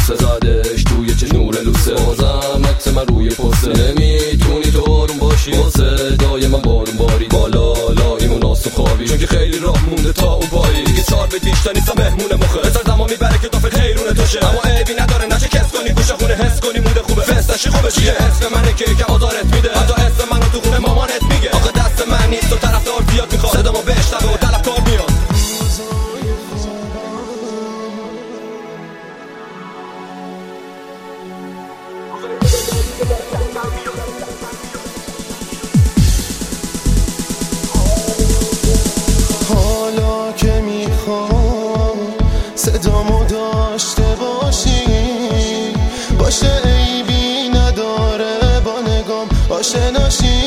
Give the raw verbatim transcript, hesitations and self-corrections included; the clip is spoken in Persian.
بوسه زدش توی چه نور لوسه بازم عکس من روی پسته نمیتونی تو آروم باشی با صدای من بارون باری بالا لای مناس و خوابی چون که خیلی راه مونده تا اون پایی دیگه چار به بیشتر نیستم مهمون مخه بسر زمان میبره که دافت خیرونه توشه اما عیبی نداره نشه کس کنی گوشه خونه حس کنی موده خوبه فستشی خوبه چیه اسم منه که یکم آزارت میده حتی اسم منو تو خونه مامانت میگه آخه دست من نیست و طرفدار زیاد میخواد صدامو بشنوه و طلبکار میاد حالا که میخوام صدامو داشته باشی باشه عیبی نداره با نگام آشناشی